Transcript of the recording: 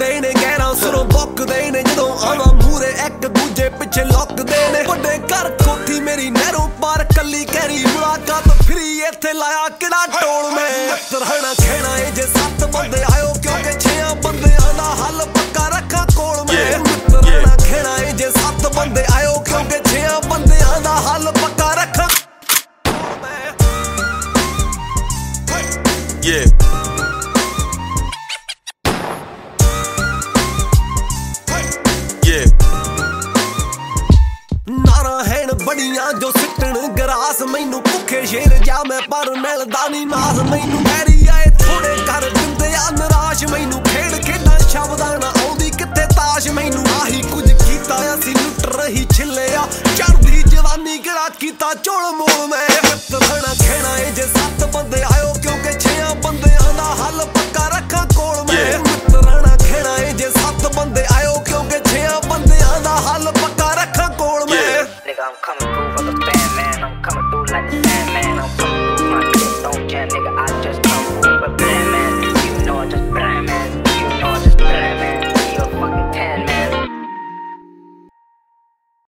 ਵੱਡੇ ਨੇ ਗਹਿਰਾਂ ਸੁਰੋਂ ਬੁੱਕਦੇ ਨੇ ਜਦੋਂ ਆਵਾਂ ਮੂਰੇ ਇੱਕ ਦੂਜੇ ਪਿੱਛੇ ਲੁੱਕਦੇ ਨੇ ਵੱਡੇ ਘਰ ਕੋਠੀ ਮੇਰੀ ਨਹਿਰੋਂ ਪਾਰ ਕੱਲੀ ਕਹਿਰੀ ਮੁਲਾਕਾਤ ਫਰੀ ਇੱਥੇ ਲਾਇਆ ਕਿਹੜਾ ਟੋਲ ਮੈਂ ਰਹਿਣਾ ਖੇਣਾ ਏ ਜੇ 7 ਬੰਦੇ ਆਇਓ ਕਿਉਂਕਿ 6 ਬੰਦਿਆਂ ਦਾ ਹੱਲ ਪੱਕਾ ਰੱਖਾਂ ਕੋਲ ਮੈਂ ਰਹਿਣਾ ਖੇਣਾ ਏ ਜੇ 7 ਬੰਦੇ ਆਇਓ ਕਿਉਂਕਿ 6 ਬੰਦਿਆਂ ਦਾ ਹੱਲ ਪੱਕਾ ਰੱਖਾਂ Yeah. ਨਾਰਾ ਹੈਣ ਬੜੀਆਂ ਜੋ ਸਿੱਟਣ ਗਰਾਸ ਮੈਨੂੰ ਭੁੱਖੇ ਸ਼ੇਰ ਜਾ ਮੈਂ ਪਰ ਮਿਲਦਾ ਨਹੀਂ ਨਾਸ ਮੈਨੂੰ ਮੈਰੀ ਆਏ ਥੋੜੇ ਕਰ ਦਿੰਦੇ ਆ ਨਿਰਾਸ਼ ਮੈਨੂੰ ਖੇਡ ਖੇਡਾਂ ਸ਼ਬਦਾਂ ਨਾ ਆਉਂਦੀ ਕਿੱਥੇ ਤਾਸ਼ ਮੈਨੂੰ ਆਹੀ ਕੁਝ ਕੀਤਾ ਅਸੀਂ ਲੁੱਟ ਰਹੀ ਛਿੱਲਿਆ ਚੜ੍ਹਦੀ ਜਵਾਨੀ ਕਿਹੜਾ ਕੀਤਾ ਚੋਲ ਮੋਲ ਮੈਂ ਰਹਿਣਾ ਖੇਣਾ ਏ ਜੇ 7 ਬੰਦੇ ਆਇਓ ਕਿਉਂਕਿ 6 ਬੰਦਿਆਂ ਦਾ ਹੱਲ ਪੱਕਾ ਰੱਖਾਂ ਕੋਲ ਮੈਂ ਰਹਿਣਾ ਖੇਣਾ ਏ ਜੇ 7 ਬੰਦੇ ਆਇਓ ਕਿਉਂਕਿ 6 ਬੰਦਿਆਂ ਦਾ ਹੱਲ ਪੱਕਾ ਰੱਖਾਂ ਕੋਲ ਮੈਂ Nigga, I'm coming through.